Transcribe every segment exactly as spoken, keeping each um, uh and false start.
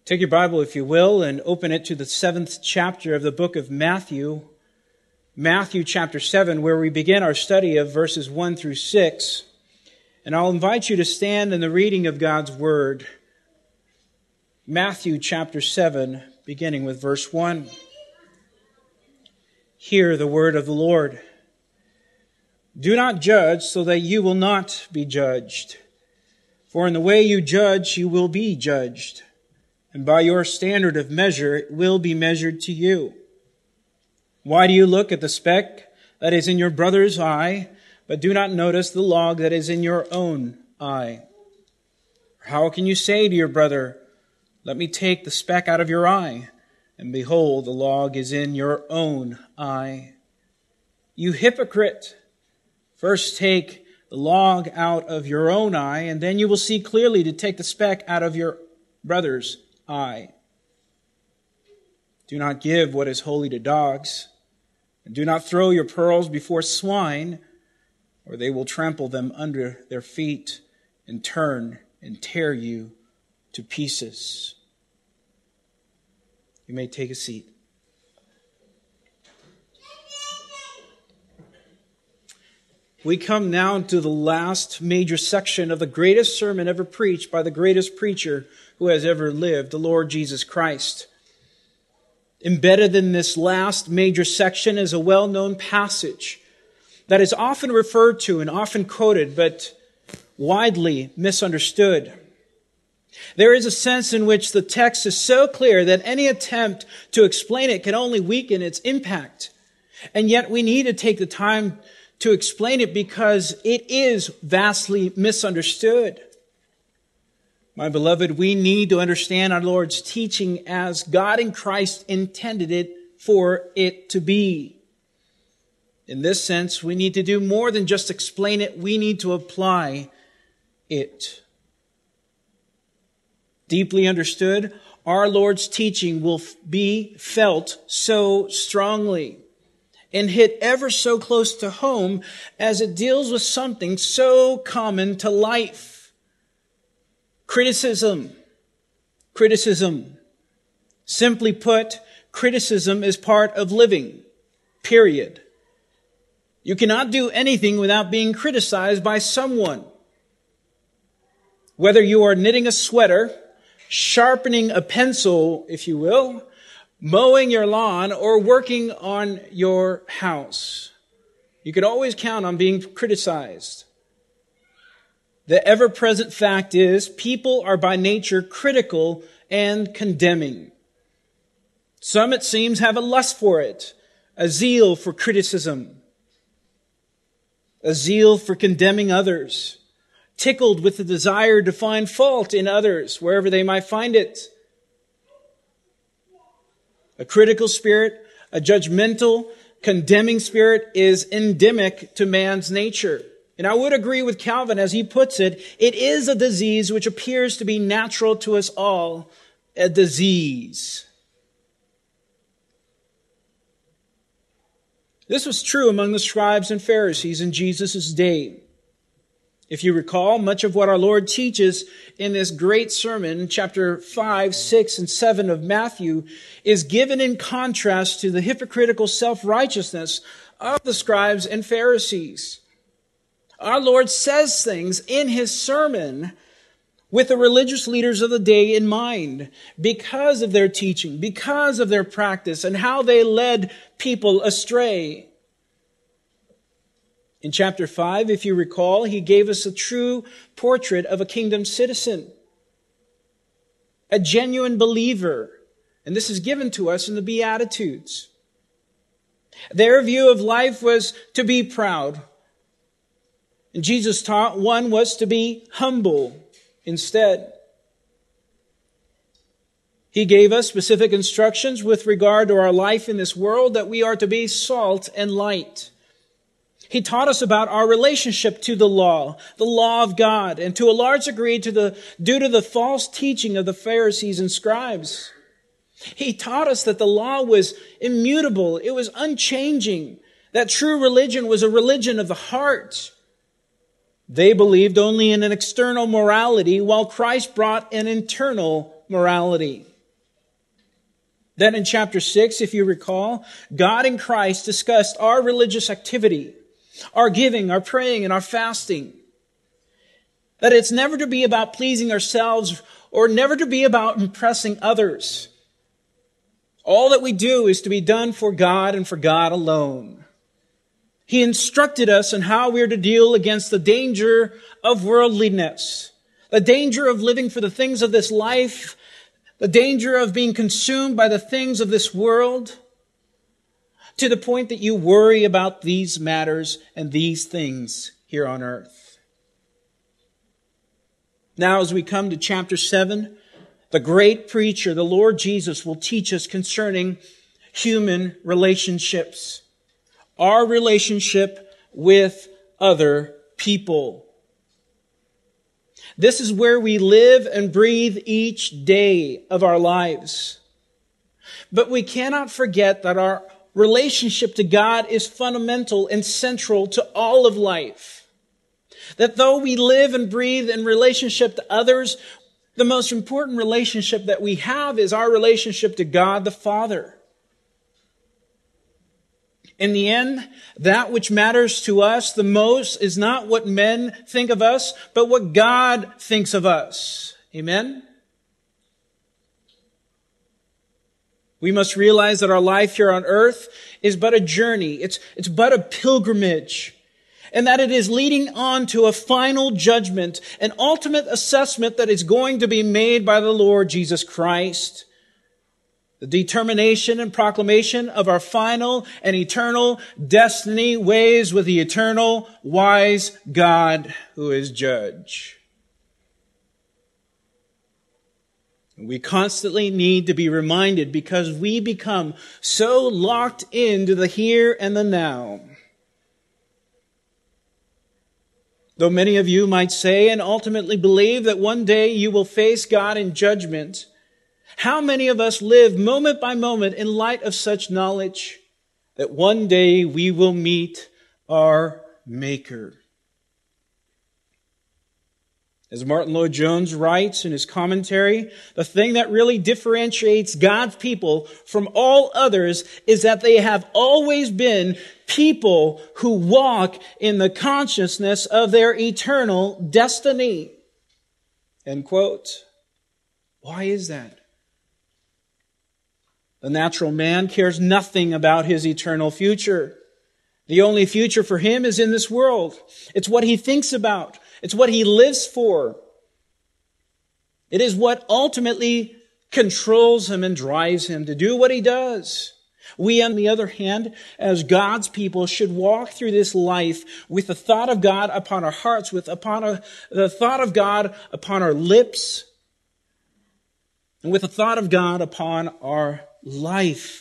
Take your Bible, if you will, and open it to the seventh chapter of the book of Matthew. Matthew chapter seven, where we begin our study of verses one through six. And I'll invite you to stand in the reading of God's Word. Matthew chapter seven, beginning with verse one. Hear the word of the Lord. Do not judge so that you will not be judged. For in the way you judge, you will be judged. And by your standard of measure, it will be measured to you. Why do you look at the speck that is in your brother's eye, but do not notice the log that is in your own eye? How can you say to your brother, let me take the speck out of your eye, and behold, the log is in your own eye? You hypocrite! First take the log out of your own eye, and then you will see clearly to take the speck out of your brother's eye. Do not give what is holy to dogs, and do not throw your pearls before swine, or they will trample them under their feet and turn and tear you to pieces. You may take a seat. We come now to the last major section of the greatest sermon ever preached by the greatest preacher who has ever lived, the Lord Jesus Christ. Embedded in this last major section is a well-known passage that is often referred to and often quoted, but widely misunderstood. There is a sense in which the text is so clear that any attempt to explain it can only weaken its impact. And yet we need to take the time to explain it because it is vastly misunderstood. My beloved, we need to understand our Lord's teaching as God in Christ intended it for it to be. In this sense, we need to do more than just explain it. We need to apply it. Deeply understood, our Lord's teaching will be felt so strongly and hit ever so close to home as it deals with something so common to life. Criticism. Criticism. Simply put, criticism is part of living. Period. You cannot do anything without being criticized by someone. Whether you are knitting a sweater, sharpening a pencil, if you will, mowing your lawn, or working on your house, you could always count on being criticized. The ever-present fact is, people are by nature critical and condemning. Some, it seems, have a lust for it, a zeal for criticism, a zeal for condemning others, tickled with the desire to find fault in others, wherever they might find it. A critical spirit, a judgmental, condemning spirit is endemic to man's nature. And I would agree with Calvin as he puts it, it is a disease which appears to be natural to us all, a disease. This was true among the scribes and Pharisees in Jesus' day. If you recall, much of what our Lord teaches in this great sermon, chapter five, six, and seven of Matthew, is given in contrast to the hypocritical self-righteousness of the scribes and Pharisees. Our Lord says things in His sermon with the religious leaders of the day in mind because of their teaching, because of their practice, and how they led people astray. In chapter five, if you recall, He gave us a true portrait of a kingdom citizen, a genuine believer. And this is given to us in the Beatitudes. Their view of life was to be proud. And Jesus taught one was to be humble instead. He gave us specific instructions with regard to our life in this world, that we are to be salt and light. He taught us about our relationship to the law, the law of God, and to a large degree to the, due to the false teaching of the Pharisees and scribes. He taught us that the law was immutable, it was unchanging, that true religion was a religion of the heart. They believed only in an external morality, while Christ brought an internal morality. Then in chapter six, if you recall, God in Christ discussed our religious activity, our giving, our praying, and our fasting. That it's never to be about pleasing ourselves or never to be about impressing others. All that we do is to be done for God and for God alone. He instructed us on how we are to deal against the danger of worldliness, the danger of living for the things of this life, the danger of being consumed by the things of this world, to the point that you worry about these matters and these things here on earth. Now, as we come to chapter seven, the great preacher, the Lord Jesus, will teach us concerning human relationships, our relationship with other people. This is where we live and breathe each day of our lives. But we cannot forget that our relationship to God is fundamental and central to all of life. That though we live and breathe in relationship to others, the most important relationship that we have is our relationship to God the Father. In the end, that which matters to us the most is not what men think of us, but what God thinks of us. Amen? We must realize that our life here on earth is but a journey. It's, it's but a pilgrimage. And that it is leading on to a final judgment, an ultimate assessment that is going to be made by the Lord Jesus Christ. The determination and proclamation of our final and eternal destiny weighs with the eternal, wise God who is judge. We constantly need to be reminded because we become so locked into the here and the now. Though many of you might say and ultimately believe that one day you will face God in judgment, how many of us live moment by moment in light of such knowledge that one day we will meet our Maker? As Martin Lloyd-Jones writes in his commentary, the thing that really differentiates God's people from all others is that they have always been people who walk in the consciousness of their eternal destiny. End quote. Why is that? The natural man cares nothing about his eternal future. The only future for him is in this world. It's what he thinks about. It's what he lives for. It is what ultimately controls him and drives him to do what he does. We, on the other hand, as God's people, should walk through this life with the thought of God upon our hearts, with upon a, the thought of God upon our lips, and with the thought of God upon our life.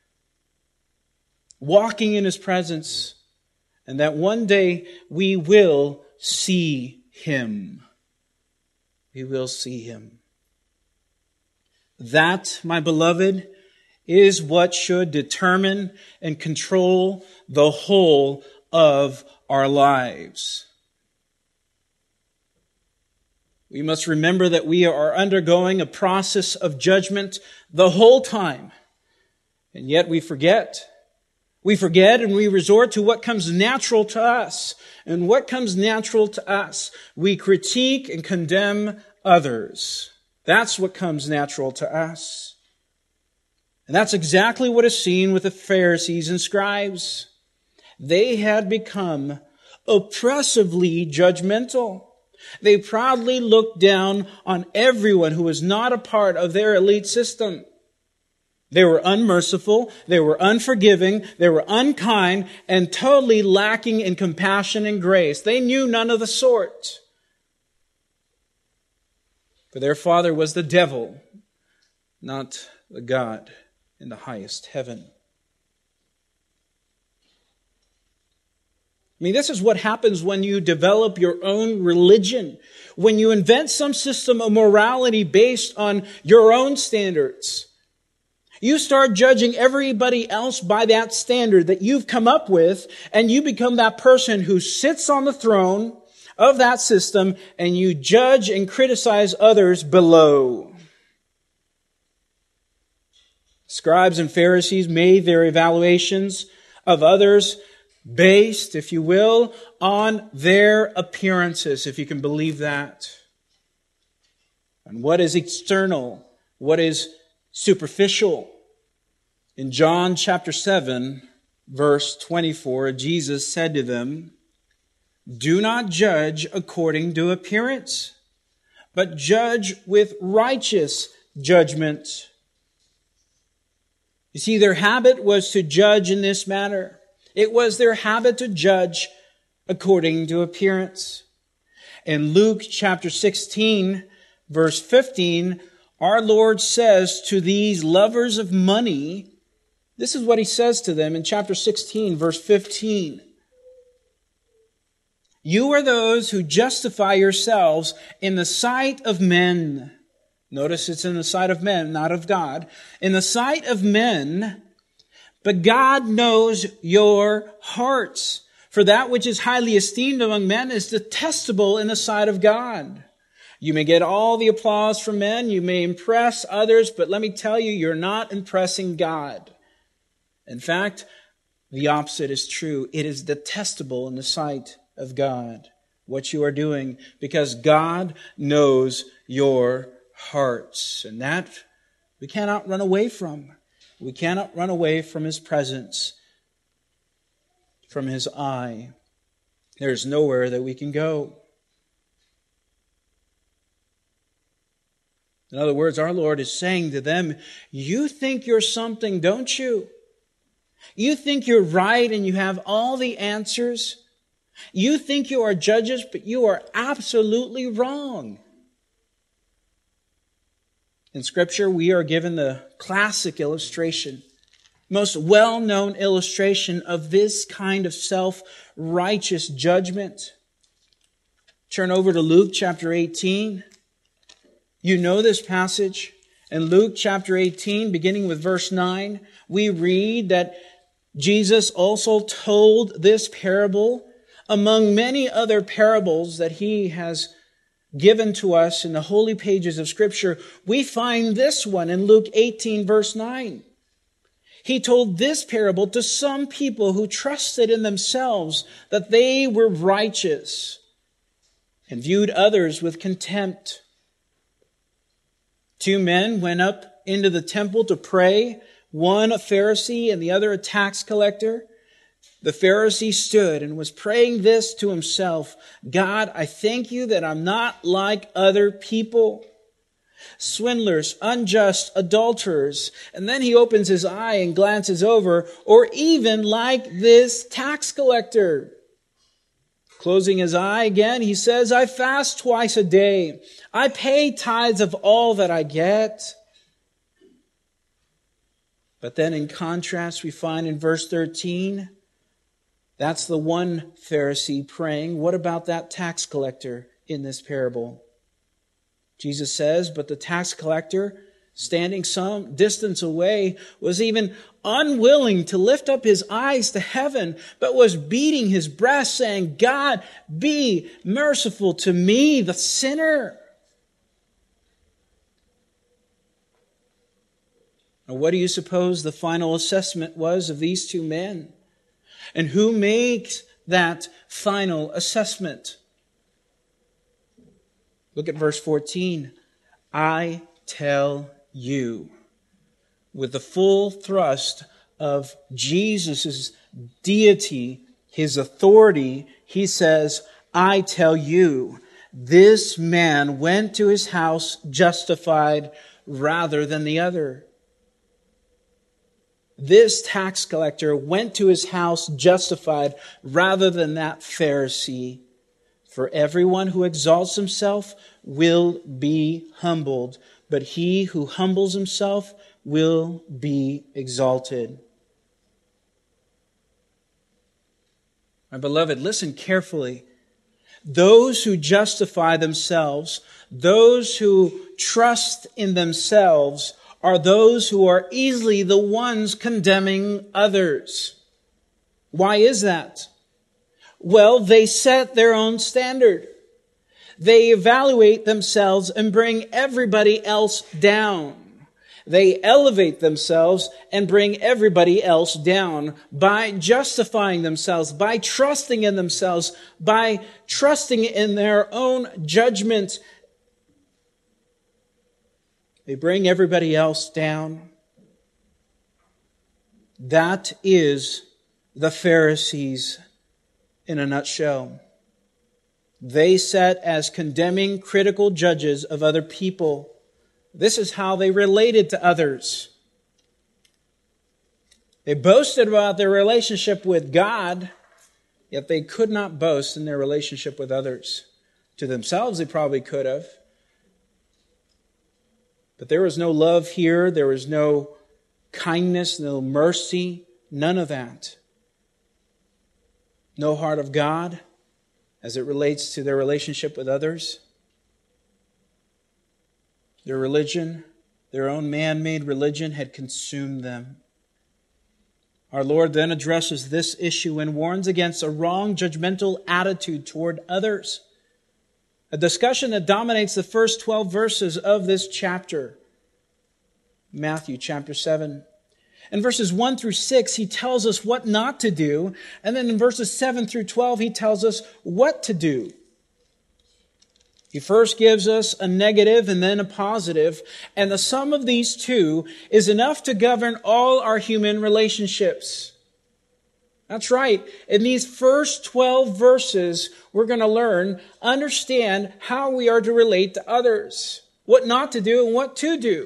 Walking in His presence, and that one day we will see Him. We will see Him. That, my beloved, is what should determine and control the whole of our lives. We must remember that we are undergoing a process of judgment the whole time. And yet we forget. We forget and we resort to what comes natural to us. And what comes natural to us? We critique and condemn others. That's what comes natural to us. And that's exactly what is seen with the Pharisees and scribes. They had become oppressively judgmental. They proudly looked down on everyone who was not a part of their elite system. They were unmerciful, they were unforgiving, they were unkind, and totally lacking in compassion and grace. They knew none of the sort. For their father was the devil, not the God in the highest heaven. I mean, this is what happens when you develop your own religion, when you invent some system of morality based on your own standards. You start judging everybody else by that standard that you've come up with, and you become that person who sits on the throne of that system, and you judge and criticize others below. Scribes and Pharisees made their evaluations of others based, if you will, on their appearances, if you can believe that. And what is external? What is superficial? In John chapter seven, verse twenty-four, Jesus said to them, "Do not judge according to appearance, but judge with righteous judgment." You see, their habit was to judge in this manner. It was their habit to judge according to appearance. In Luke chapter sixteen, verse fifteen, our Lord says to these lovers of money, this is what He says to them in chapter sixteen, verse fifteen. "You are those who justify yourselves in the sight of men." Notice it's in the sight of men, not of God. "In the sight of men, but God knows your hearts. For that which is highly esteemed among men is detestable in the sight of God." You may get all the applause from men, you may impress others, but let me tell you, you're not impressing God. In fact, the opposite is true. It is detestable in the sight of God, what you are doing, because God knows your hearts. And that we cannot run away from. We cannot run away from His presence, from His eye. There's nowhere that we can go. In other words, our Lord is saying to them, you think you're something, don't you? You think you're right and you have all the answers. You think you are judges, but you are absolutely wrong. In Scripture, we are given the classic illustration, most well-known illustration of this kind of self-righteous judgment. Turn over to Luke chapter eighteen. You know this passage. In Luke chapter eighteen, beginning with verse nine, we read that Jesus also told this parable among many other parables that He has given to us in the holy pages of Scripture. We find this one in Luke eighteen, verse nine. He told this parable to some people who trusted in themselves that they were righteous and viewed others with contempt. Two men went up into the temple to pray, one a Pharisee and the other a tax collector. The Pharisee stood and was praying this to himself: God, I thank you that I'm not like other people, swindlers, unjust, adulterers. And then he opens his eye and glances over, or even like this tax collector. Closing his eye again, he says, I fast twice a day. I pay tithes of all that I get. But then in contrast, we find in verse thirteen, that's the one Pharisee praying. What about that tax collector in this parable? Jesus says, but the tax collector, standing some distance away, was even unwilling to lift up his eyes to heaven, but was beating his breast, saying, God, be merciful to me, the sinner. Now, what do you suppose the final assessment was of these two men? And who makes that final assessment? Look at verse fourteen. I tell you, with the full thrust of Jesus' deity, His authority, He says, I tell you, this man went to his house justified rather than the other. This tax collector went to his house justified rather than that Pharisee. For everyone who exalts himself will be humbled, but he who humbles himself will be exalted. My beloved, listen carefully. Those who justify themselves, those who trust in themselves, are those who are easily the ones condemning others. Why is that? Well, they set their own standard. They evaluate themselves and bring everybody else down. They elevate themselves and bring everybody else down by justifying themselves, by trusting in themselves, by trusting in their own judgment. They bring everybody else down. That is the Pharisees in a nutshell. They sat as condemning, critical judges of other people. This is how they related to others. They boasted about their relationship with God, yet they could not boast in their relationship with others. To themselves, they probably could have. But there was no love here. There was no kindness, no mercy, none of that. No heart of God as it relates to their relationship with others. Their religion, their own man-made religion, had consumed them. Our Lord then addresses this issue and warns against a wrong judgmental attitude toward others. A discussion that dominates the first twelve verses of this chapter. Matthew chapter seven. In verses one through six, he tells us what not to do. And then in verses seven through twelve, he tells us what to do. He first gives us a negative and then a positive. And the sum of these two is enough to govern all our human relationships. That's right. In these first twelve verses, we're going to learn, understand how we are to relate to others. What not to do and what to do.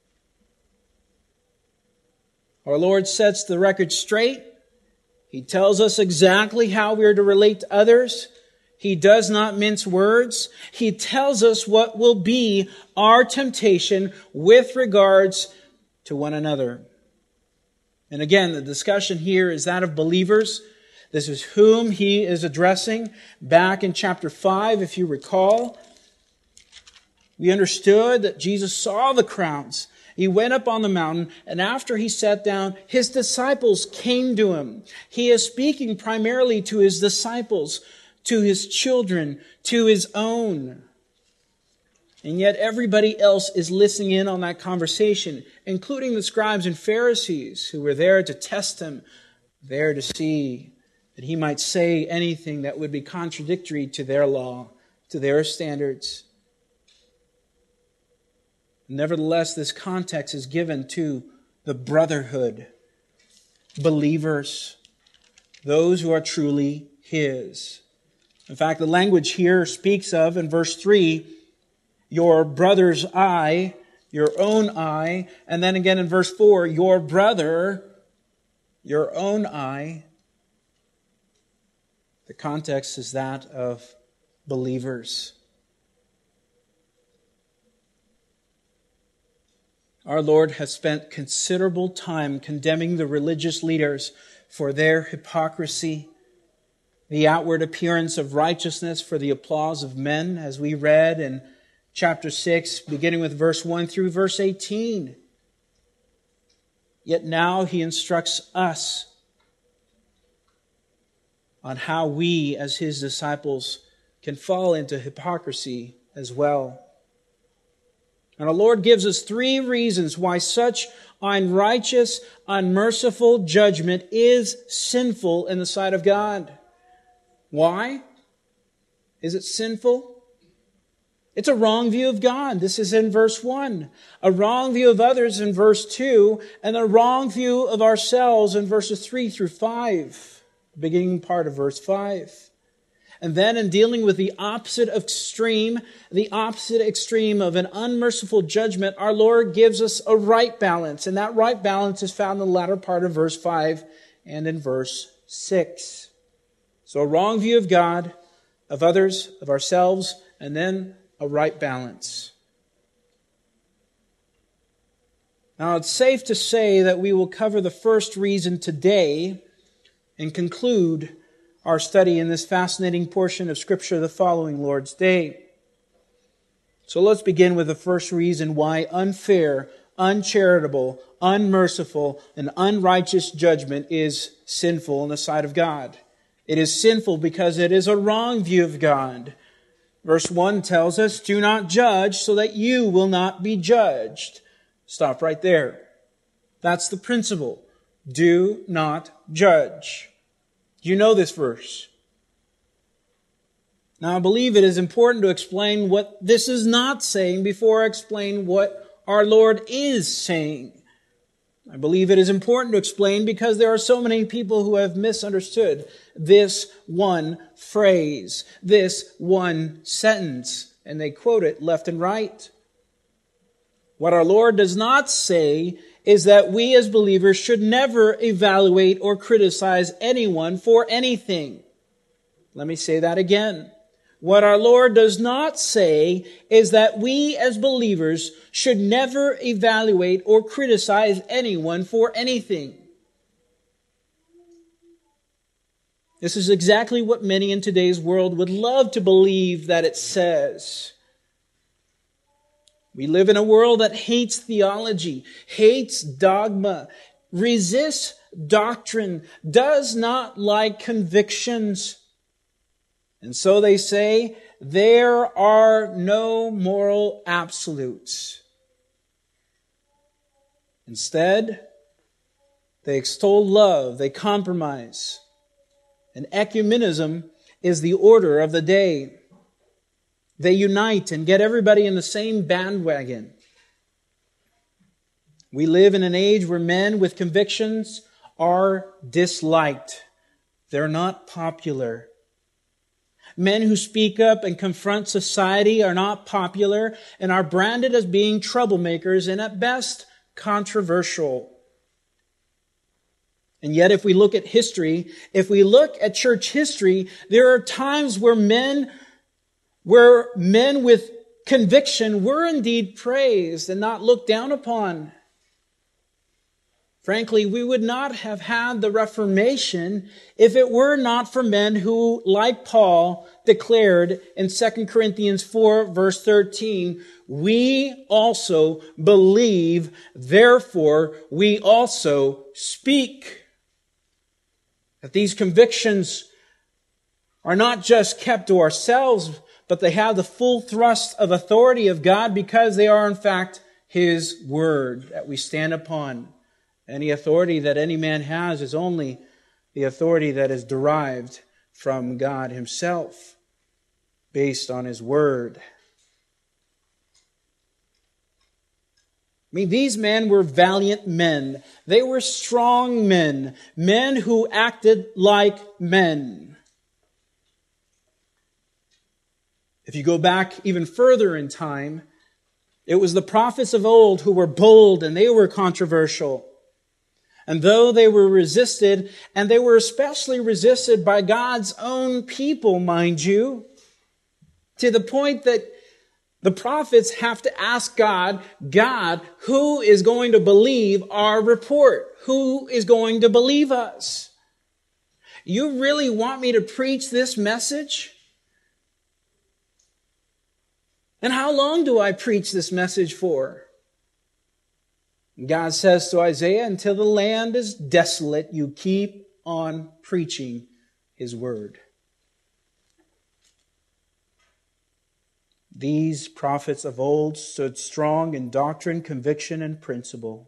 Our Lord sets the record straight. He tells us exactly how we are to relate to others. He does not mince words. He tells us what will be our temptation with regards to one another. And again, the discussion here is that of believers. This is whom he is addressing. Back in chapter five, if you recall, we understood that Jesus saw the crowds. He went up on the mountain, and after he sat down, his disciples came to him. He is speaking primarily to his disciples, to his children, to his own. And yet everybody else is listening in on that conversation, including the scribes and Pharisees who were there to test him, there to see that he might say anything that would be contradictory to their law, to their standards. Nevertheless, this context is given to the brotherhood, believers, those who are truly his. In fact, the language here speaks of, in verse three, your brother's eye, your own eye, and then again in verse four, your brother, your own eye. The context is that of believers. Our Lord has spent considerable time condemning the religious leaders for their hypocrisy, the outward appearance of righteousness for the applause of men, as we read in chapter six, beginning with verse one through verse eighteen. Yet now he instructs us on how we, as his disciples, can fall into hypocrisy as well. And our Lord gives us three reasons why such unrighteous, unmerciful judgment is sinful in the sight of God. Why is it sinful? It's a wrong view of God. This is in verse one. A wrong view of others in verse two. And a wrong view of ourselves in verses three through five. Beginning part of verse five. And then in dealing with the opposite extreme, the opposite extreme of an unmerciful judgment, our Lord gives us a right balance. And that right balance is found in the latter part of verse five and in verse six. So a wrong view of God, of others, of ourselves, and then a right balance. Now it's safe to say that we will cover the first reason today and conclude our study in this fascinating portion of Scripture the following Lord's Day. So let's begin with the first reason why unfair, uncharitable, unmerciful, and unrighteous judgment is sinful in the sight of God. It is sinful because it is a wrong view of God. Verse one tells us, do not judge so that you will not be judged. Stop right there. That's the principle. Do not judge. You know this verse. Now, I believe it is important to explain what this is not saying before I explain what our Lord is saying. I believe it is important to explain because there are so many people who have misunderstood this one phrase, this one sentence, and they quote it left and right. What our Lord does not say is that we as believers should never evaluate or criticize anyone for anything. Let me say that again. What our Lord does not say is that we as believers should never evaluate or criticize anyone for anything. This is exactly what many in today's world would love to believe that it says. We live in a world that hates theology, hates dogma, resists doctrine, does not like convictions. And so they say, there are no moral absolutes. Instead, they extol love, they compromise. And ecumenism is the order of the day. They unite and get everybody in the same bandwagon. We live in an age where men with convictions are disliked. They're not popular. Men who speak up and confront society are not popular and are branded as being troublemakers and at best controversial. And yet if we look at history, if we look at church history, there are times where men, where men with conviction were indeed praised and not looked down upon. Frankly, we would not have had the Reformation if it were not for men who, like Paul, declared in Second Corinthians four, verse thirteen, we also believe, therefore we also speak. That these convictions are not just kept to ourselves, but they have the full thrust of authority of God because they are in fact His Word that we stand upon. Any authority that any man has is only the authority that is derived from God Himself, based on His Word. I mean, these men were valiant men. They were strong men, men who acted like men. If you go back even further in time, it was the prophets of old who were bold and they were controversial. And though they were resisted, and they were especially resisted by God's own people, mind you, to the point that the prophets have to ask God, God, who is going to believe our report? Who is going to believe us? You really want me to preach this message? And how long do I preach this message for? God says to Isaiah, until the land is desolate, you keep on preaching His word. These prophets of old stood strong in doctrine, conviction, and principle.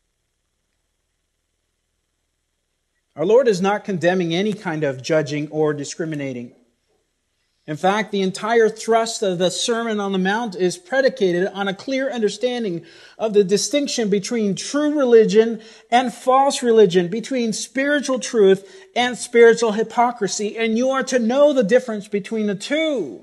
Our Lord is not condemning any kind of judging or discriminating. In fact, the entire thrust of the Sermon on the Mount is predicated on a clear understanding of the distinction between true religion and false religion, between spiritual truth and spiritual hypocrisy, and you are to know the difference between the two.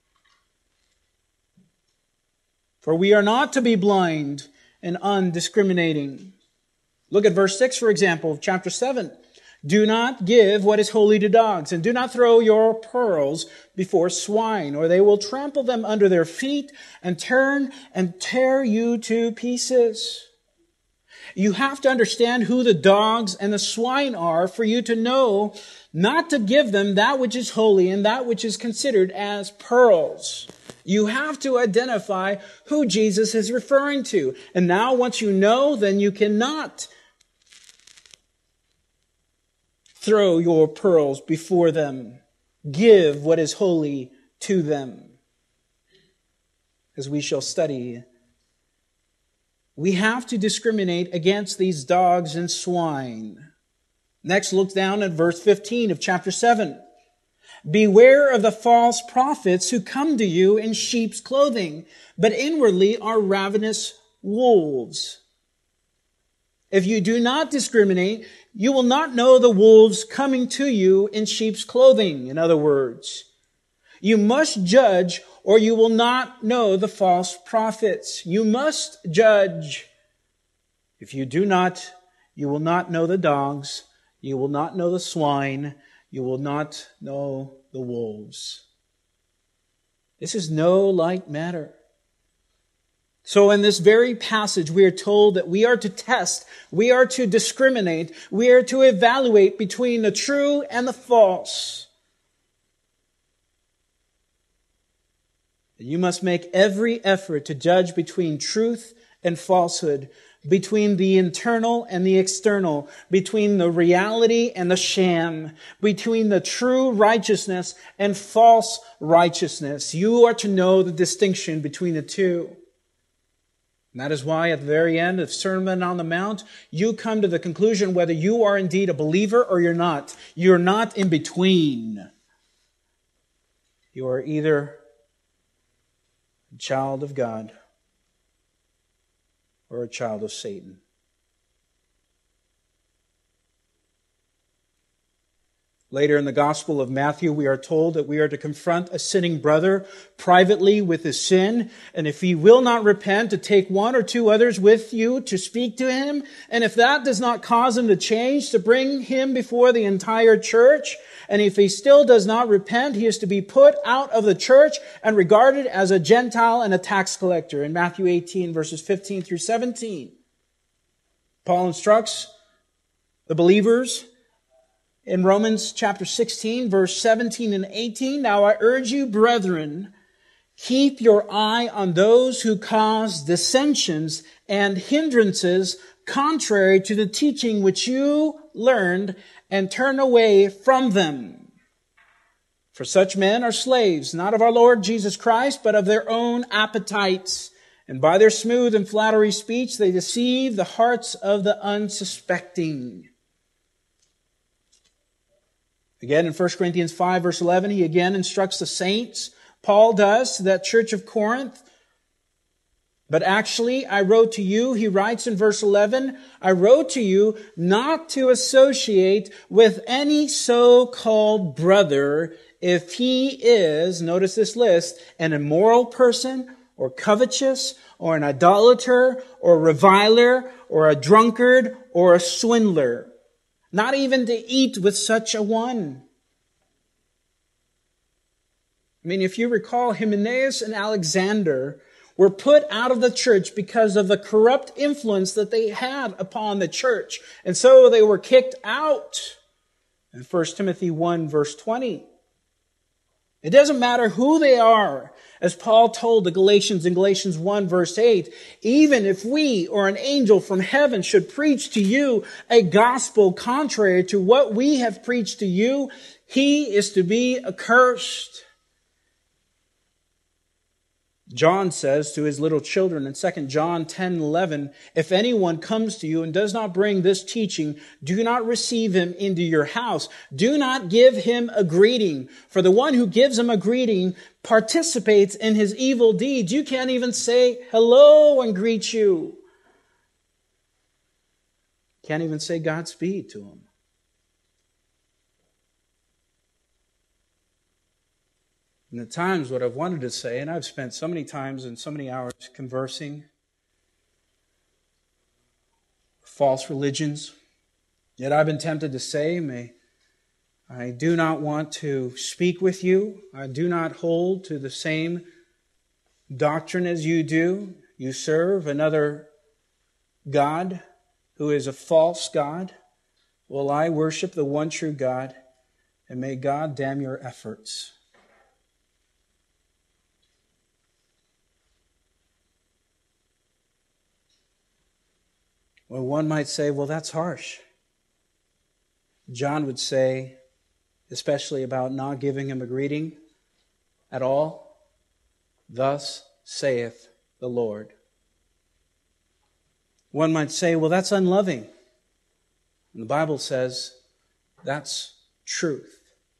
For we are not to be blind and undiscriminating. Look at verse six, for example, of chapter seven. Do not give what is holy to dogs, and do not throw your pearls before swine, or they will trample them under their feet and turn and tear you to pieces. You have to understand who the dogs and the swine are for you to know not to give them that which is holy and that which is considered as pearls. You have to identify who Jesus is referring to. And now once you know, then you cannot throw your pearls before them. Give what is holy to them. As we shall study We have to discriminate against these dogs and swine. Next, look down at verse fifteen of chapter seven. Beware of the false prophets who come to you in sheep's clothing, but inwardly are ravenous wolves. If you do not discriminate, you will not know the wolves coming to you in sheep's clothing. In other words, you must judge or you will not know the false prophets. You must judge. If you do not, you will not know the dogs. You will not know the swine. You will not know the wolves. This is no light matter. So in this very passage, we are told that we are to test, we are to discriminate, we are to evaluate between the true and the false. You must make every effort to judge between truth and falsehood, between the internal and the external, between the reality and the sham, between the true righteousness and false righteousness. You are to know the distinction between the two. And that is why at the very end of Sermon on the Mount, you come to the conclusion whether you are indeed a believer or you're not. You're not in between. You are either a child of God or a child of Satan. Later in the Gospel of Matthew, we are told that we are to confront a sinning brother privately with his sin. And if he will not repent, to take one or two others with you to speak to him. And if that does not cause him to change, to bring him before the entire church. And if he still does not repent, he is to be put out of the church and regarded as a Gentile and a tax collector. In Matthew eighteen, verses fifteen through seventeen. Paul instructs the believers in Romans chapter sixteen, verse seventeen and eighteen, now I urge you, brethren, keep your eye on those who cause dissensions and hindrances contrary to the teaching which you learned, and turn away from them. For such men are slaves, not of our Lord Jesus Christ, but of their own appetites. And by their smooth and flattery speech, they deceive the hearts of the unsuspecting. Again, in First Corinthians five, verse eleven, he again instructs the saints. Paul does to that church of Corinth. But actually, I wrote to you, he writes in verse eleven, I wrote to you not to associate with any so-called brother if he is, notice this list, an immoral person, or covetous, or an idolater, or a reviler, or a drunkard, or a swindler. Not even to eat with such a one. I mean, if you recall, Hymenaeus and Alexander were put out of the church because of the corrupt influence that they had upon the church. And so they were kicked out. In First Timothy one, verse twenty. It doesn't matter who they are. As Paul told the Galatians in Galatians one, verse eight, even if we or an angel from heaven should preach to you a gospel contrary to what we have preached to you, he is to be accursed. John says to his little children in Second John ten eleven, if anyone comes to you and does not bring this teaching, do not receive him into your house. Do not give him a greeting. For the one who gives him a greeting participates in his evil deeds. You can't even say hello and greet you. Can't even say Godspeed to him. And at times what I've wanted to say, and I've spent so many times and so many hours conversing, false religions, yet I've been tempted to say, may I do not want to speak with you. I do not hold to the same doctrine as you do. You serve another God who is a false God. Well, I worship the one true God, and may God damn your efforts. Well, one might say, well, that's harsh. John would say, especially about not giving him a greeting at all, thus saith the Lord. One might say, well, that's unloving. And the Bible says that's truth.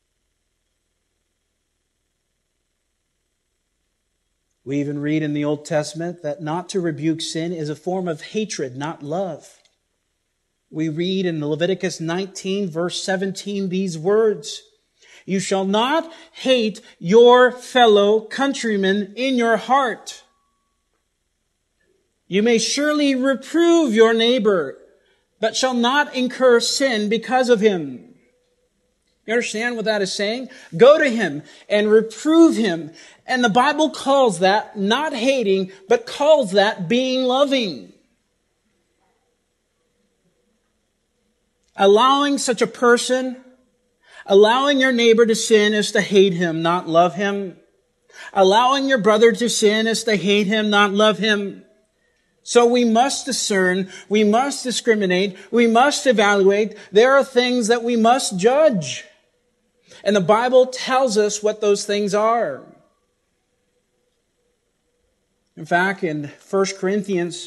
We even read in the Old Testament that not to rebuke sin is a form of hatred, not love. We read in Leviticus nineteen, verse seventeen, these words, "You shall not hate your fellow countrymen in your heart. You may surely reprove your neighbor, but shall not incur sin because of him." You understand what that is saying? Go to him and reprove him. And the Bible calls that not hating, but calls that being loving. Allowing such a person, allowing your neighbor to sin is to hate him, not love him. Allowing your brother to sin is to hate him, not love him. So we must discern, we must discriminate, we must evaluate. There are things that we must judge. And the Bible tells us what those things are. In fact, in First Corinthians,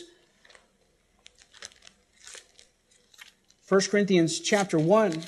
First Corinthians chapter one,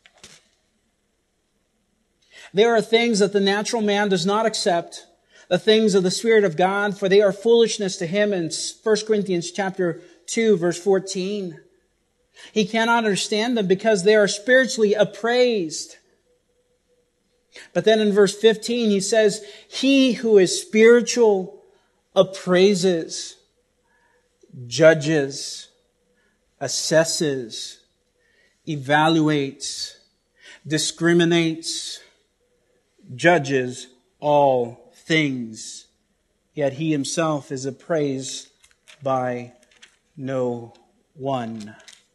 there are things that the natural man does not accept, the things of the Spirit of God, for they are foolishness to him, in First Corinthians chapter two, verse fourteen. He cannot understand them because they are spiritually appraised. But then in verse fifteen, he says, "He who is spiritual appraises, judges, assesses, evaluates, discriminates, judges all things. Yet he himself is appraised by no one.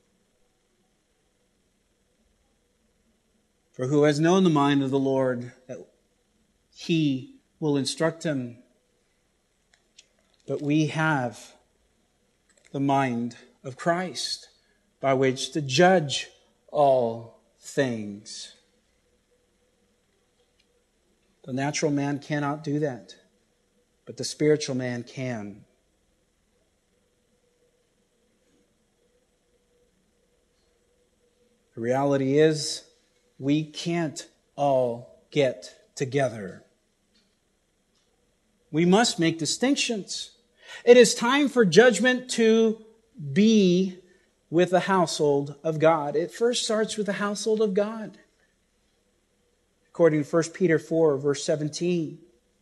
For who has known the mind of the Lord, that he will instruct him? But we have the mind of Christ, by which to judge all things." The natural man cannot do that, but the spiritual man can. The reality is, we can't all get together. We must make distinctions. It is time for judgment to be with the household of God. It first starts with the household of God. According to First Peter four, verse seventeen.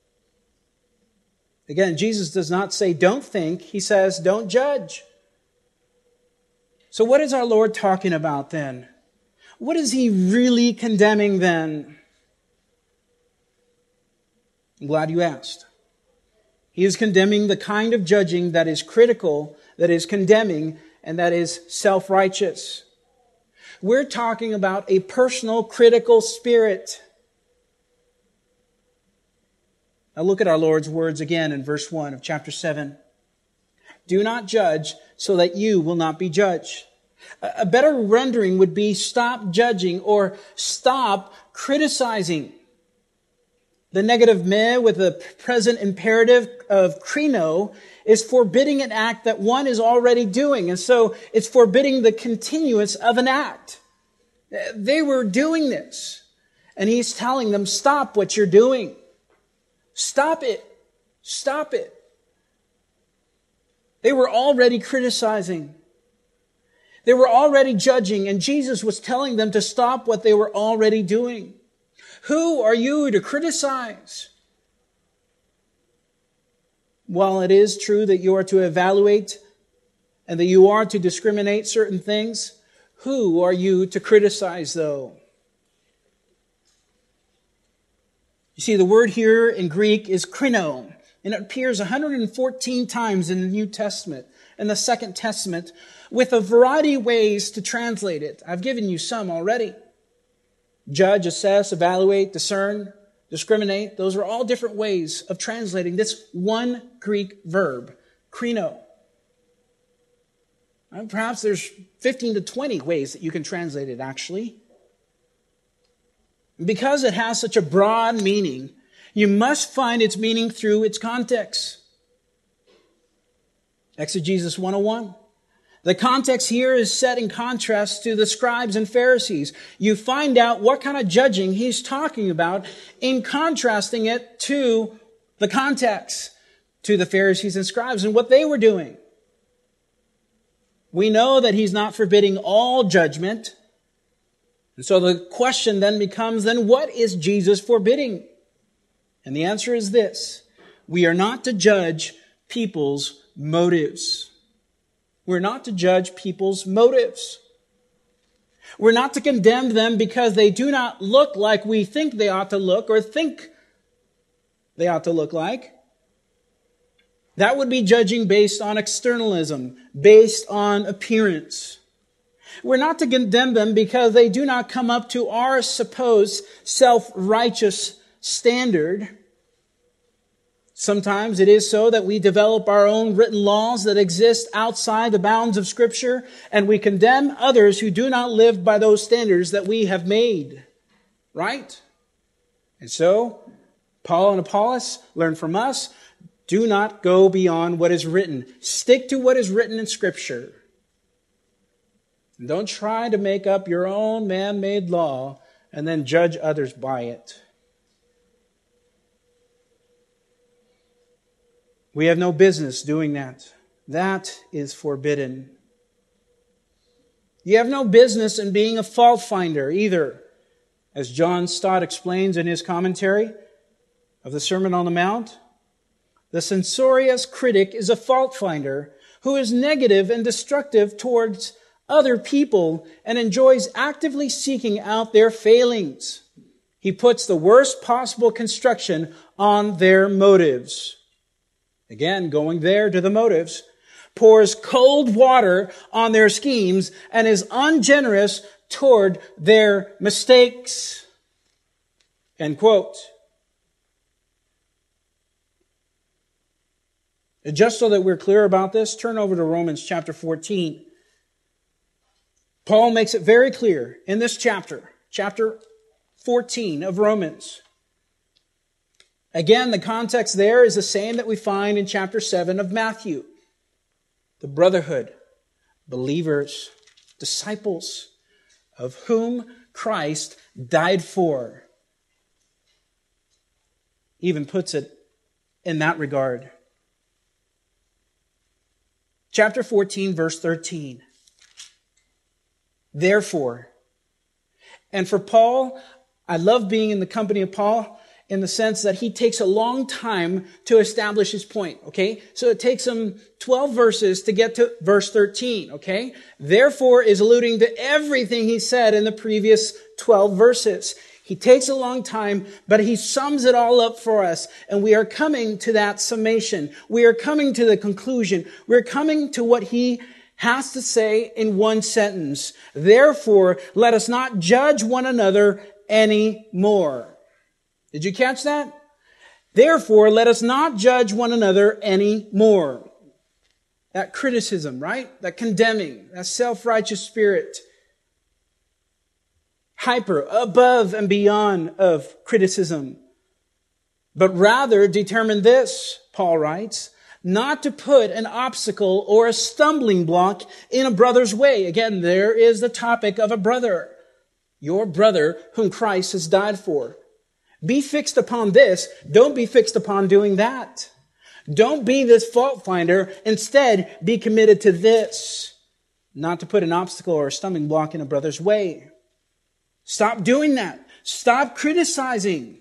Again, Jesus does not say, don't think. He says, don't judge. So what is our Lord talking about then? What is he really condemning then? I'm glad you asked. He is condemning the kind of judging that is critical, that is condemning, and that is self-righteous. We're talking about a personal, critical spirit. Now look at our Lord's words again in verse one of chapter seven. "Do not judge so that you will not be judged." A better rendering would be stop judging or stop criticizing. The negative me with the present imperative of krino is forbidding an act that one is already doing. And so it's forbidding the continuance of an act. They were doing this. And he's telling them, stop what you're doing. Stop it. Stop it. They were already criticizing. They were already judging, and Jesus was telling them to stop what they were already doing. Who are you to criticize? While it is true that you are to evaluate and that you are to discriminate certain things, who are you to criticize, though? You see, the word here in Greek is krino, and it appears one hundred fourteen times in the New Testament and the Second Testament, with a variety of ways to translate it. I've given you some already. Judge, assess, evaluate, discern, discriminate. Those are all different ways of translating this one Greek verb, krino. And perhaps there's fifteen to twenty ways that you can translate it, actually. Because it has such a broad meaning, you must find its meaning through its context. Exegesis one oh one. The context here is set in contrast to the scribes and Pharisees. You find out what kind of judging he's talking about in contrasting it to the context, to the Pharisees and scribes and what they were doing. We know that he's not forbidding all judgment. And so the question then becomes, then what is Jesus forbidding? And the answer is this: we are not to judge people's motives. We're not to judge people's motives. We're not to condemn them because they do not look like we think they ought to look or think they ought to look like. That would be judging based on externalism, based on appearance. We're not to condemn them because they do not come up to our supposed self-righteous standard. Sometimes it is so that we develop our own written laws that exist outside the bounds of Scripture, and we condemn others who do not live by those standards that we have made. Right? And so, Paul and Apollos learn from us, do not go beyond what is written. Stick to what is written in Scripture. And don't try to make up your own man-made law and then judge others by it. We have no business doing that. That is forbidden. You have no business in being a fault finder either. As John Stott explains in his commentary of the Sermon on the Mount, the censorious critic is a fault finder who is negative and destructive towards other people and enjoys actively seeking out their failings. He puts the worst possible construction on their motives. Again, going there to the motives, pours cold water on their schemes and is ungenerous toward their mistakes. End quote. Just so that we're clear about this, turn over to Romans chapter fourteen. Paul makes it very clear in this chapter, chapter fourteen of Romans. Again, the context there is the same that we find in chapter seven of Matthew. The brotherhood, believers, disciples, of whom Christ died for. Even puts it in that regard. Chapter fourteen, verse thirteen. Therefore, and for Paul, I love being in the company of Paul in the sense that he takes a long time to establish his point, okay? So it takes him twelve verses to get to verse thirteen, okay? Therefore is alluding to everything he said in the previous twelve verses. He takes a long time, but he sums it all up for us. And we are coming to that summation. We are coming to the conclusion. We're coming to what he has to say in one sentence. Therefore, let us not judge one another anymore. Did you catch that? Therefore, let us not judge one another anymore. That criticism, right? That condemning, that self-righteous spirit. Hyper, above and beyond of criticism. But rather determine this, Paul writes, not to put an obstacle or a stumbling block in a brother's way. Again, there is the topic of a brother. Your brother whom Christ has died for. Be fixed upon this. Don't be fixed upon doing that. Don't be this fault finder. Instead, be committed to this. Not to put an obstacle or a stumbling block in a brother's way. Stop doing that. Stop criticizing.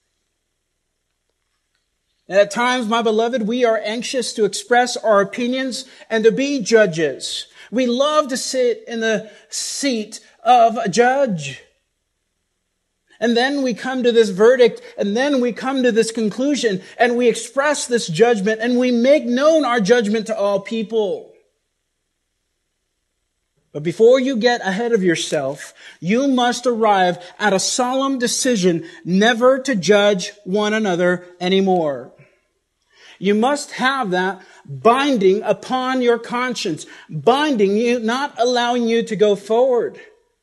And at times, my beloved, we are anxious to express our opinions and to be judges. We love to sit in the seat of a judge. And then we come to this verdict, and then we come to this conclusion, and we express this judgment, and we make known our judgment to all people. But before you get ahead of yourself, you must arrive at a solemn decision never to judge one another anymore. You must have that binding upon your conscience, binding you, not allowing you to go forward.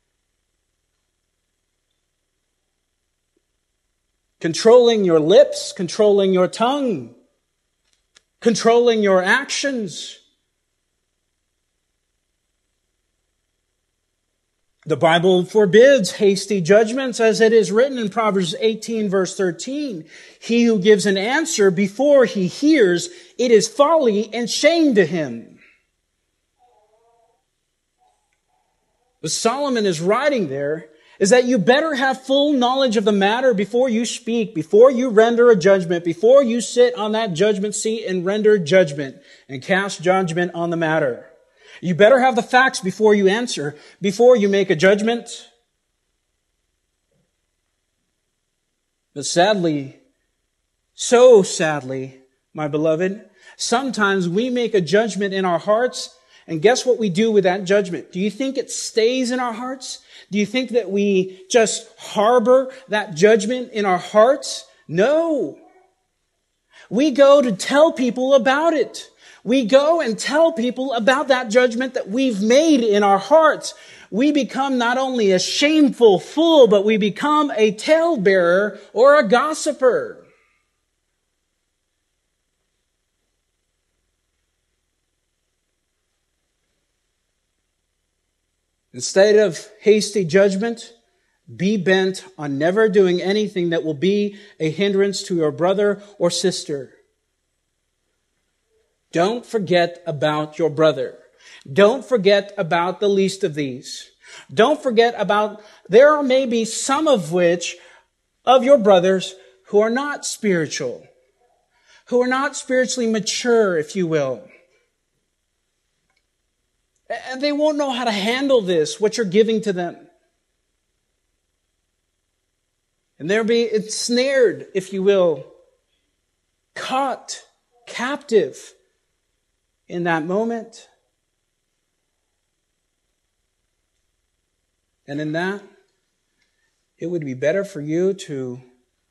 Controlling your lips, controlling your tongue, controlling your actions. The Bible forbids hasty judgments, as it is written in Proverbs eighteen, verse thirteen. He who gives an answer before he hears, it is folly and shame to him. What Solomon is writing there is that you better have full knowledge of the matter before you speak, before you render a judgment, before you sit on that judgment seat and render judgment and cast judgment on the matter. You better have the facts before you answer, before you make a judgment. But sadly, so sadly, my beloved, sometimes we make a judgment in our hearts, and guess what we do with that judgment? Do you think it stays in our hearts? Do you think that we just harbor that judgment in our hearts? No. We go to tell people about it. We go and tell people about that judgment that we've made in our hearts. We become not only a shameful fool, but we become a talebearer or a gossiper. Instead of hasty judgment, be bent on never doing anything that will be a hindrance to your brother or sister. Don't forget about your brother. Don't forget about the least of these. Don't forget about, there are maybe some of which, of your brothers, who are not spiritual, who are not spiritually mature, if you will. And they won't know how to handle this, what you're giving to them. And they'll be ensnared, if you will, caught, captive in that moment. And in that, it would be better for you to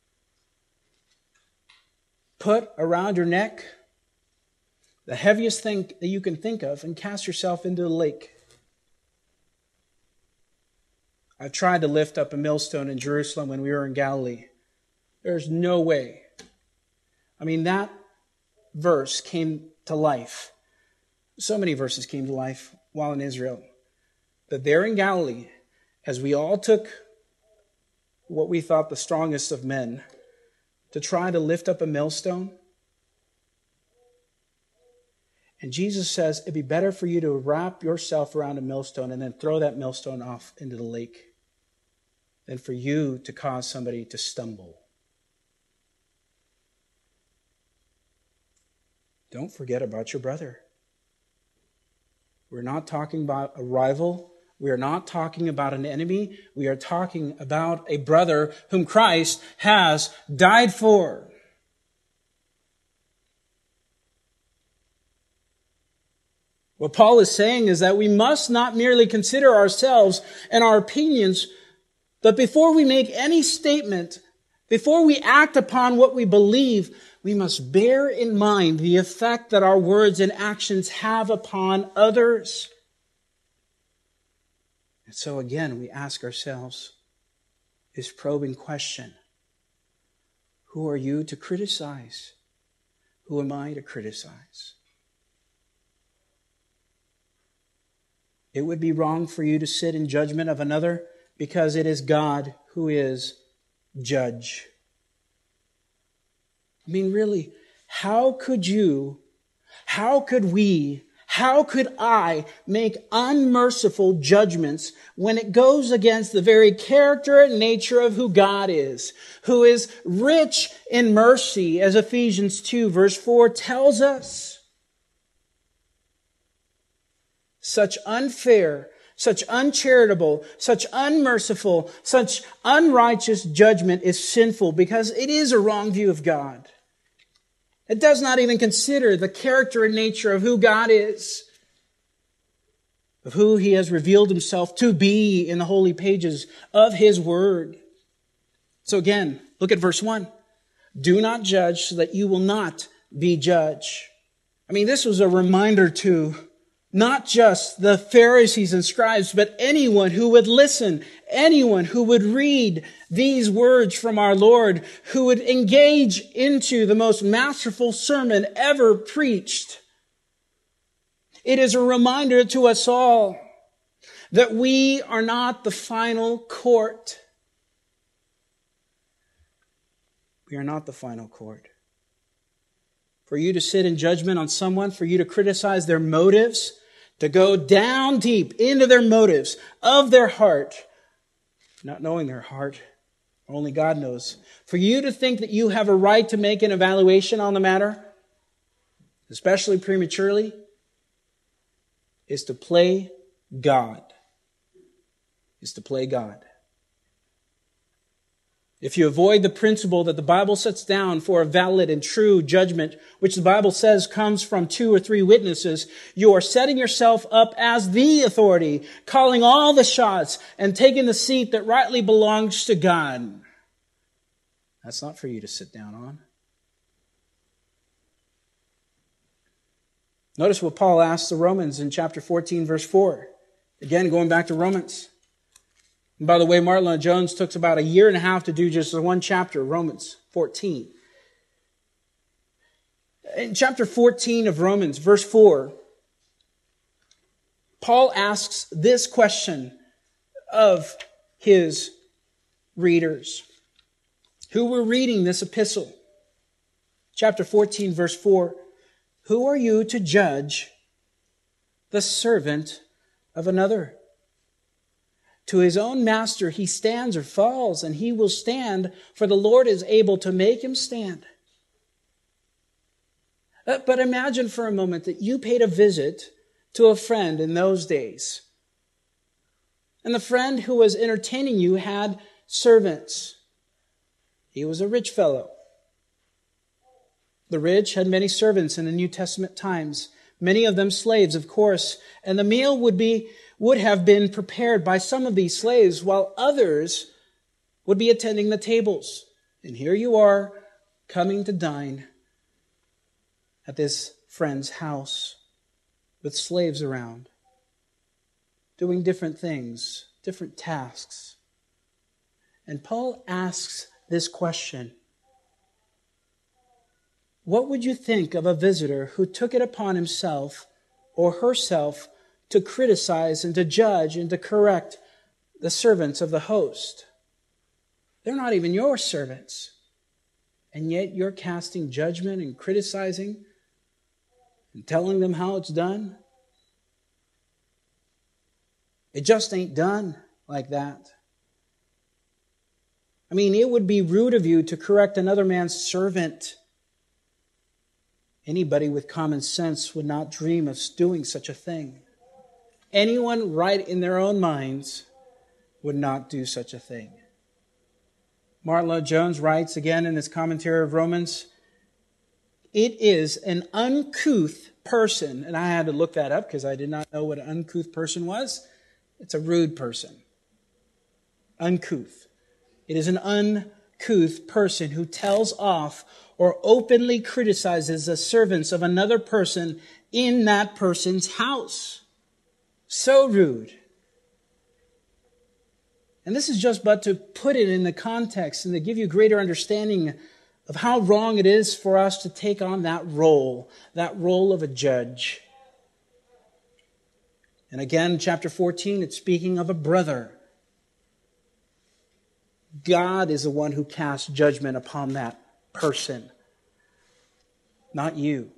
put around your neck the heaviest thing that you can think of and cast yourself into the lake. I've tried to lift up a millstone in Jerusalem when we were in Galilee. There's no way. I mean, that verse came to life. So many verses came to life while in Israel. But there in Galilee, as we all took what we thought the strongest of men to try to lift up a millstone, and Jesus says, it'd be better for you to wrap yourself around a millstone and then throw that millstone off into the lake than for you to cause somebody to stumble. Don't forget about your brother. We're not talking about a rival. We are not talking about an enemy. We are talking about a brother whom Christ has died for. What Paul is saying is that we must not merely consider ourselves and our opinions, but before we make any statement, before we act upon what we believe, we must bear in mind the effect that our words and actions have upon others. And so again, we ask ourselves this probing question: who are you to criticize? Who am I to criticize? It would be wrong for you to sit in judgment of another because it is God who is judge. I mean, really, how could you, how could we, how could I make unmerciful judgments when it goes against the very character and nature of who God is, who is rich in mercy, as Ephesians two verse four tells us? Such unfair, such uncharitable, such unmerciful, such unrighteous judgment is sinful because it is a wrong view of God. It does not even consider the character and nature of who God is, of who He has revealed Himself to be in the holy pages of His Word. So again, look at verse one. Do not judge so that you will not be judged. I mean, this was a reminder to not just the Pharisees and scribes, but anyone who would listen, anyone who would read these words from our Lord, who would engage into the most masterful sermon ever preached. It is a reminder to us all That we are not the final court. We are not the final court. For you to sit in judgment on someone, for you to criticize their motives, to go down deep into their motives of their heart, not knowing their heart, only God knows. For you to think that you have a right to make an evaluation on the matter, especially prematurely, is to play God. Is to play God. If you avoid the principle that the Bible sets down for a valid and true judgment, which the Bible says comes from two or three witnesses, you are setting yourself up as the authority, calling all the shots and taking the seat that rightly belongs to God. That's not for you to sit down on. Notice what Paul asks the Romans in chapter fourteen, verse four. Again, going back to Romans. And by the way, Martin Lloyd-Jones took about a year and a half to do just one chapter, Romans fourteen. In chapter fourteen of Romans, verse four, Paul asks this question of his readers who were reading this epistle. Chapter fourteen, verse four, who are you to judge the servant of another? To his own master he stands or falls, and he will stand, for the Lord is able to make him stand. But imagine for a moment that you paid a visit to a friend in those days. And the friend who was entertaining you had servants. He was a rich fellow. The rich had many servants in the New Testament times, many of them slaves, of course, and the meal would be would have been prepared by some of these slaves, while others would be attending the tables. And here you are, coming to dine at this friend's house with slaves around, doing different things, different tasks. And Paul asks this question: what would you think of a visitor who took it upon himself or herself to criticize and to judge and to correct the servants of the host? They're not even your servants. And yet you're casting judgment and criticizing and telling them how it's done. It just ain't done like that. I mean, it would be rude of you to correct another man's servant. Anybody with common sense would not dream of doing such a thing. Anyone right in their own minds would not do such a thing. Martin Lloyd-Jones writes again in his commentary of Romans, it is an uncouth person, and I had to look that up because I did not know what an uncouth person was. It's a rude person. Uncouth. It is an uncouth person who tells off or openly criticizes the servants of another person in that person's house. So rude. And this is just but to put it in the context and to give you greater understanding of how wrong it is for us to take on that role, that role of a judge. And again, chapter fourteen, it's speaking of a brother. God is the one who casts judgment upon that person, not you.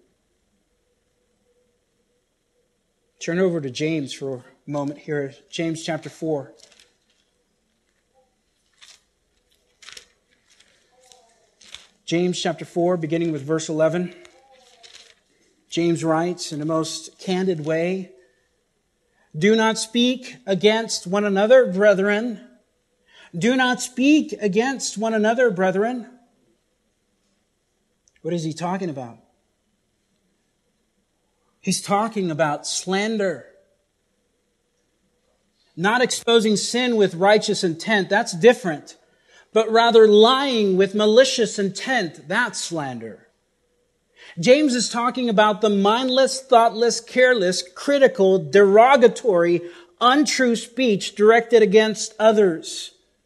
Turn over to James for a moment here. James chapter four. James chapter four, beginning with verse eleven. James writes in the most candid way, do not speak against one another, brethren. Do not speak against one another, brethren. What is he talking about? He's talking about slander. Not exposing sin with righteous intent, that's different. But rather lying with malicious intent, that's slander. James is talking about the mindless, thoughtless, careless, critical, derogatory, untrue speech directed against others.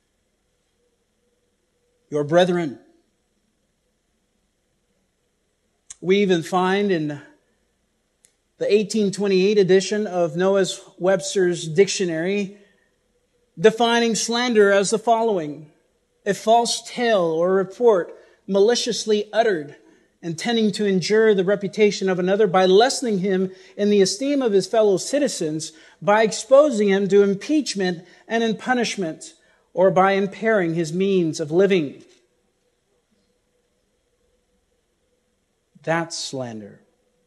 Your brethren. We even find in The eighteen twenty-eight edition of Noah's Webster's Dictionary, defining slander as the following: a false tale or report maliciously uttered, intending to injure the reputation of another by lessening him in the esteem of his fellow citizens, by exposing him to impeachment and in punishment, or by impairing his means of living. That's slander.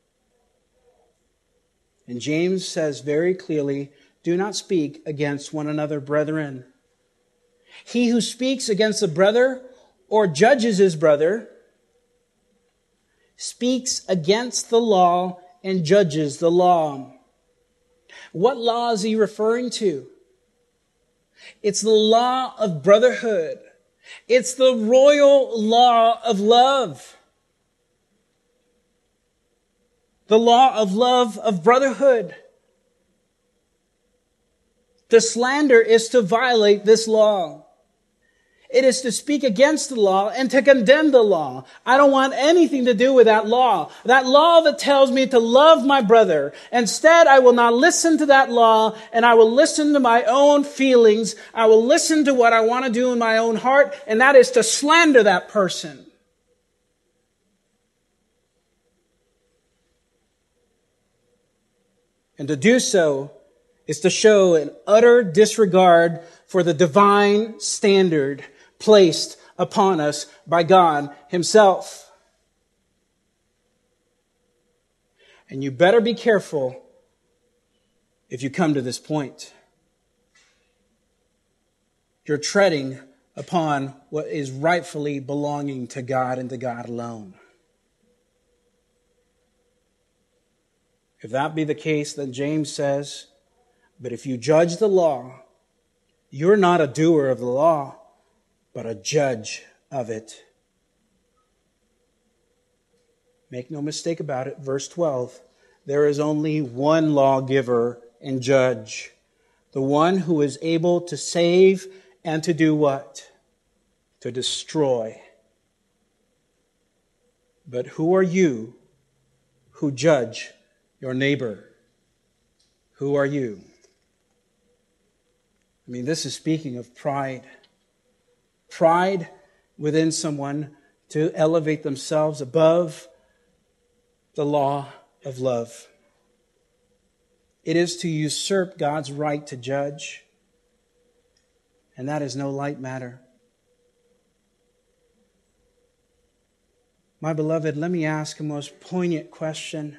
And James says very clearly, do not speak against one another, brethren. He who speaks against a brother or judges his brother speaks against the law and judges the law. What law is he referring to? It's the law of brotherhood. It's the royal law of love. The law of love, of brotherhood. To slander is to violate this law. It is to speak against the law and to condemn the law. I don't want anything to do with that law. That law that tells me to love my brother. Instead, I will not listen to that law, and I will listen to my own feelings. I will listen to what I want to do in my own heart, and that is to slander that person. And to do so is to show an utter disregard for the divine standard placed upon us by God Himself. And you better be careful if you come to this point. You're treading upon what is rightfully belonging to God and to God alone. If that be the case, then James says, but if you judge the law, you're not a doer of the law, but a judge of it. Make no mistake about it. Verse twelve, there is only one lawgiver and judge, the one who is able to save and to do what? To destroy. But who are you who judge your neighbor? Who are you? I mean, this is speaking of pride. Pride within someone to elevate themselves above the law of love. It is to usurp God's right to judge. And that is no light matter. My beloved, let me ask a most poignant question.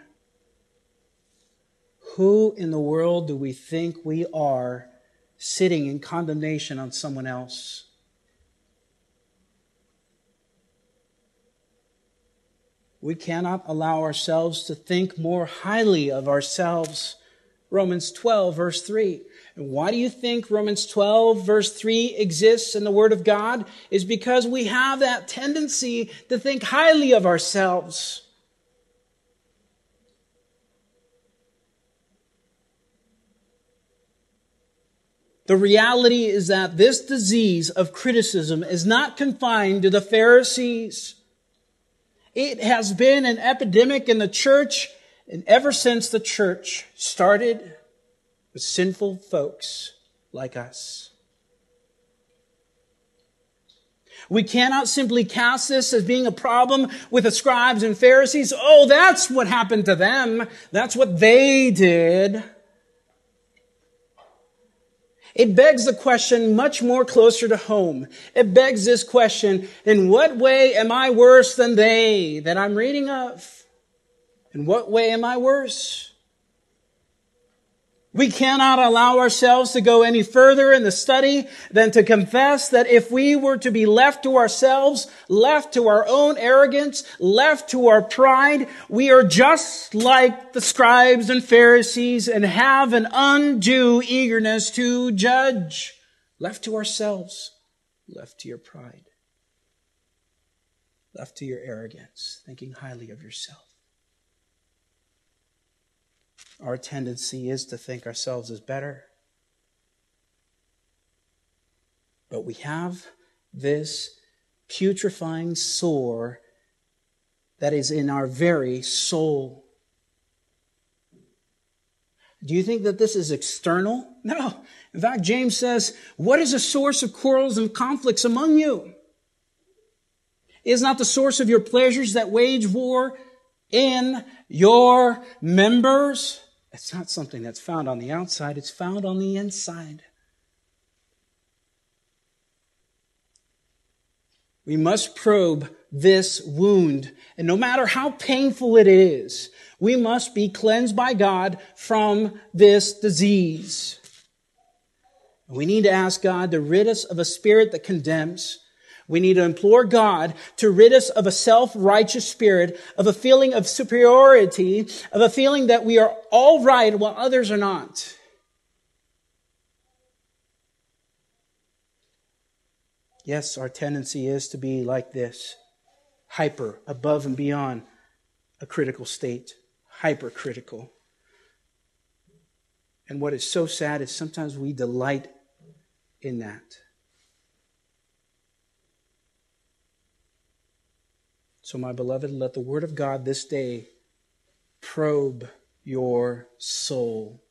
Who in the world do we think we are sitting in condemnation on someone else? We cannot allow ourselves to think more highly of ourselves. Romans twelve, verse three. And why do you think Romans twelve, verse three exists in the Word of God? Is because we have that tendency to think highly of ourselves. The reality is that this disease of criticism is not confined to the Pharisees. It has been an epidemic in the church, and ever since the church started with sinful folks like us. We cannot simply cast this as being a problem with the scribes and Pharisees. Oh, that's what happened to them. That's what they did. It begs the question much more closer to home. It begs this question, in what way am I worse than they that I'm reading of? In what way am I worse? We cannot allow ourselves to go any further in the study than to confess that if we were to be left to ourselves, left to our own arrogance, left to our pride, we are just like the scribes and Pharisees and have an undue eagerness to judge. Left to ourselves, left to your pride, left to your arrogance, thinking highly of yourself. Our tendency is to think ourselves as better. But we have this putrefying sore that is in our very soul. Do you think that this is external? No. In fact, James says, what is a source of quarrels and conflicts among you? Is not the source of your pleasures that wage war in your members? It's not something that's found on the outside. It's found on the inside. We must probe this wound. And no matter how painful it is, we must be cleansed by God from this disease. We need to ask God to rid us of a spirit that condemns. We need to implore God to rid us of a self-righteous spirit, of a feeling of superiority, of a feeling that we are all right while others are not. Yes, our tendency is to be like this, hyper, above and beyond a critical state, hypercritical. And what is so sad is sometimes we delight in that. So, my beloved, let the Word of God this day probe your soul.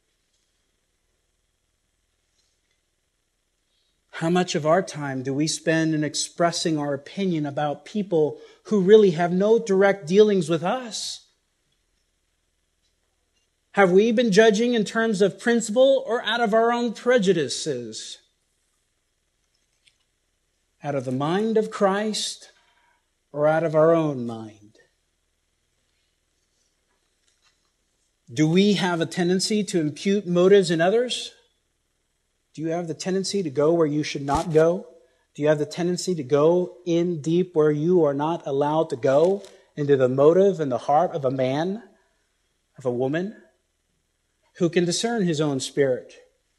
How much of our time do we spend in expressing our opinion about people who really have no direct dealings with us? Have we been judging in terms of principle or out of our own prejudices? Out of the mind of Christ or out of our own mind? Do we have a tendency to impute motives in others? Do you have the tendency to go where you should not go? Do you have the tendency to go in deep where you are not allowed to go, into the motive and the heart of a man, of a woman, who can discern his own spirit?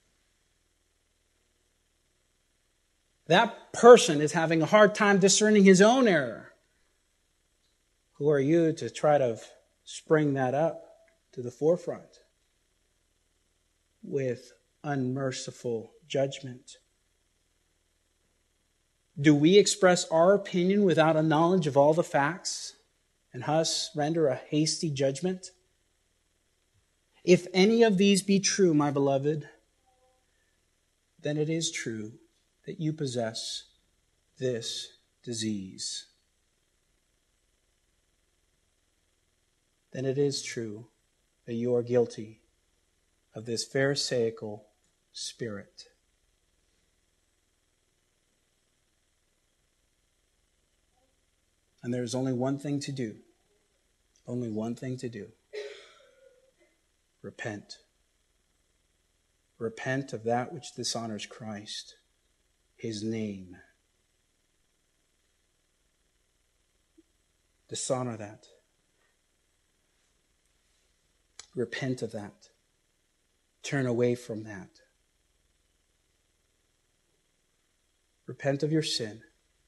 That person is having a hard time discerning his own error. Who are you to try to spring that up to the forefront with unmerciful judgment? Do we express our opinion without a knowledge of all the facts and thus render a hasty judgment? If any of these be true, my beloved, then it is true that you possess this disease. Then it is true that you are guilty of this pharisaical spirit. And there's only one thing to do. Only one thing to do. Repent. Repent of that which dishonors Christ, His name. Dishonor that. Repent of that. Turn away from that. Repent of your sin.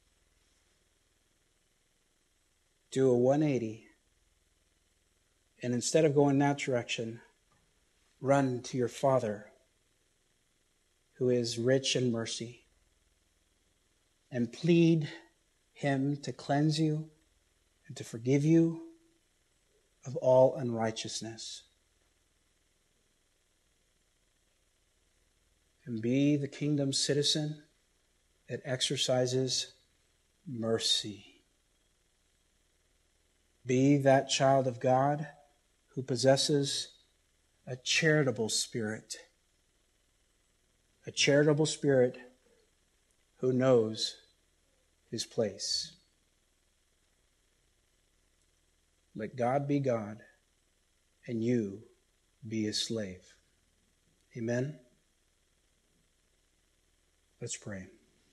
Do a one eighty. And instead of going that direction, run to your Father, who is rich in mercy, and plead Him to cleanse you and to forgive you of all unrighteousness. And be the kingdom citizen that exercises mercy. Be that child of God who possesses a charitable spirit. A charitable spirit who knows his place. Let God be God and you be His slave. Amen? Let's pray.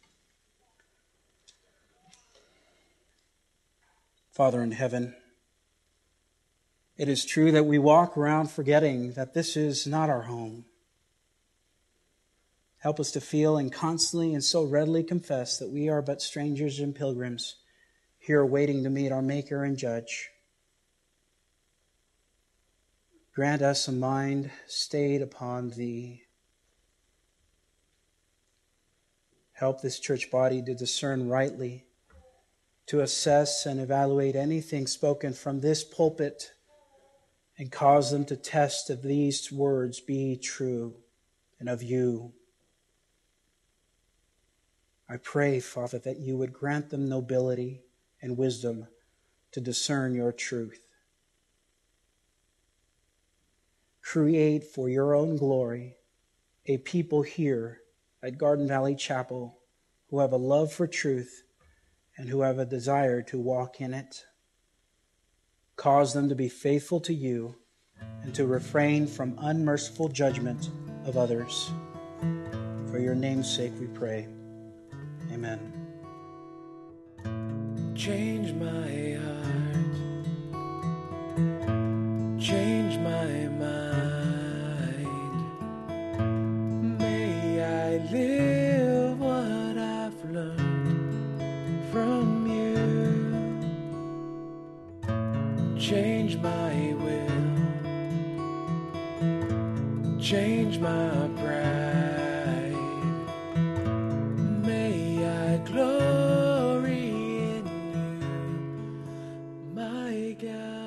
Father in heaven, it is true that we walk around forgetting that this is not our home. Help us to feel and constantly and so readily confess that we are but strangers and pilgrims here waiting to meet our Maker and Judge. Grant us a mind stayed upon Thee. Help this church body to discern rightly, to assess and evaluate anything spoken from this pulpit and cause them to test if these words be true and of you. I pray, Father, that you would grant them nobility and wisdom to discern your truth. Create for your own glory a people here at Garden Valley Chapel who have a love for truth and who have a desire to walk in it. Cause them to be faithful to you and to refrain from unmerciful judgment of others. For your name's sake we pray. Amen. Change my heart, change my mind. May I live what I've learned from you. Change my will, change my pride. May I glory in you, my God.